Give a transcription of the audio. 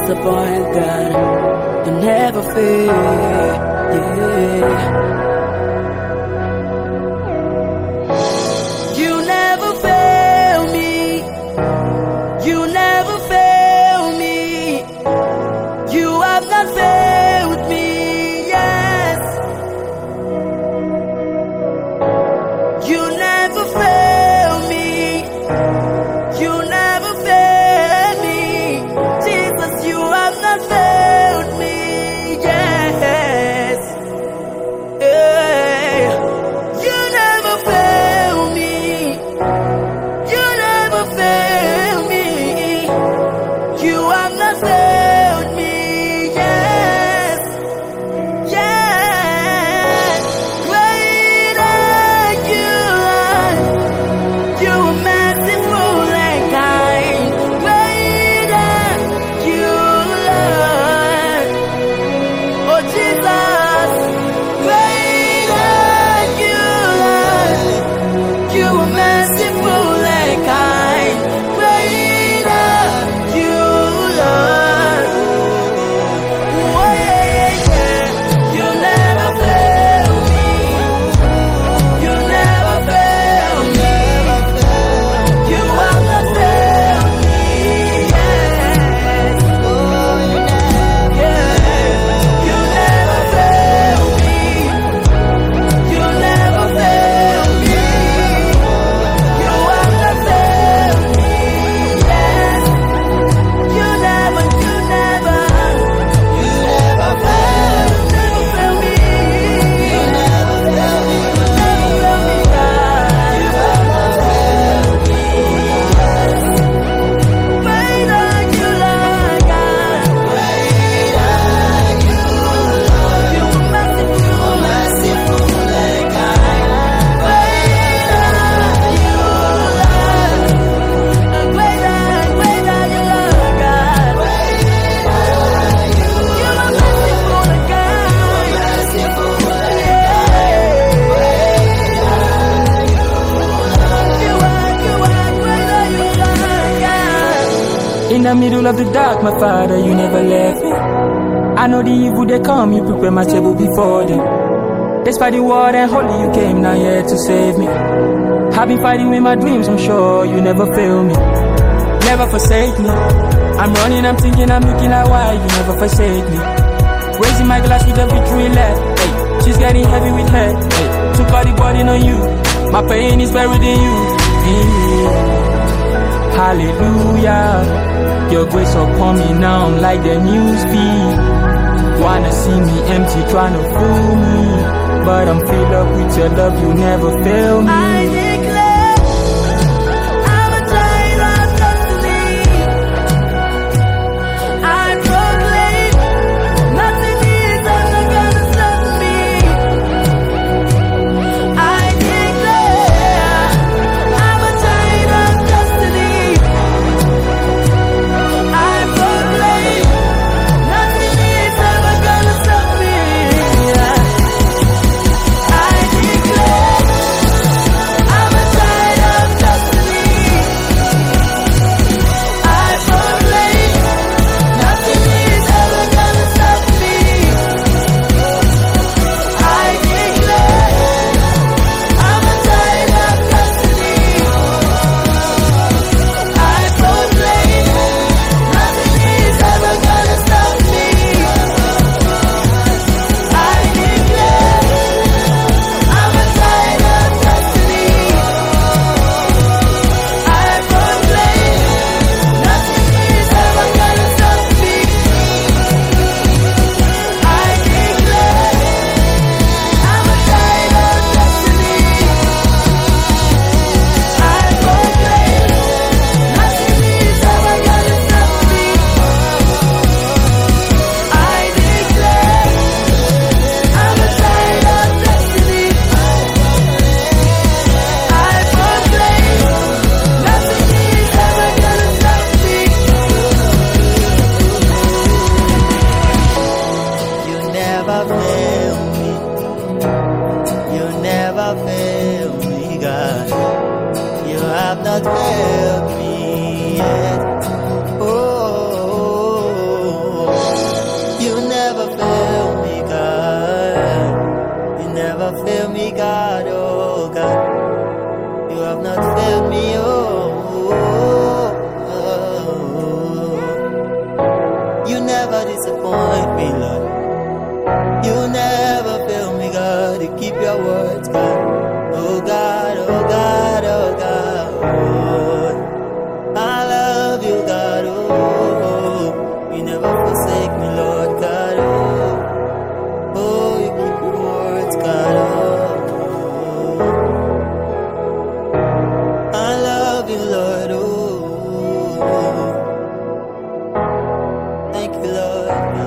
disappoint, God. You never fail, yeah. You never fail me. You never fail me. You have not failed me, yes. You never fail me. You never fail me. Jesus, you have not failed me, yes. Yeah. You never fail me. You never fail me. You have not failed me, yes. Yes. Great are you, Lord. You are merciful and kind. Great are you, Lord. Oh Jesus. Great are you, Lord. You are merciful and kind. Great are you, Lord. Oh yeah, yeah. You never fail me. You never fail me. You have not failed me, yes. Oh, you never fail me. You never fail me. You have not failed me, yes. You never fail me. You never fail me. You never fail me, God. You have not failed me, yes. Great are you, Lord God. Great are you, Lord. You are merciful and kind. Great are you, Lord. Great are you, Lord God. Great are you. You are merciful and kind. Merciful and kind. You are great are you, Lord God. In the middle of the dark, my Father, you never left me. I know the evil they come, you prepare my table before them. Despite the war and holy, you came down here to save me. I've been fighting with my dreams, I'm sure you never fail me. Never forsake me. I'm running, I'm thinking, I'm looking at why you never forsake me. Raising my glass with the victory left. Hey, she's getting heavy with her. Hey, took all the burden on you. My pain is buried in you. Hallelujah. Your grace upon me now, I'm like the news feed. Wanna see me empty, trying to fool me, but I'm filled up with your love, you never fail me. I declare I'm a child of destiny. I proclaim nothing is ever gonna stop me. I declare I'm a child of destiny. I proclaim nothing is ever gonna stop me. I declare I'm a child of destiny. I proclaim nothing is ever gonna stop me. I declare I'm a child of destiny. I proclaim nothing is ever gonna stop me. I declare I'm a child of destiny. I proclaim nothing is ever gonna stop me. I declare I'm a child of destiny. I proclaim nothing is ever gonna stop me. I declare I'm a child of destiny. I proclaim nothing is ever gonna stop me. You never fail me. You never fail me, God. You have not failed me yet. Oh. God, oh God. You have not failed me, You never disappoint me, Lord. You never fail me, God. You keep your words, God. Oh God, oh God, oh God. Oh, I love you, God. Oh, you never forsake me, Lord God. Oh, you keep your words, God. Oh, I love you, Lord. Oh, thank you, Lord.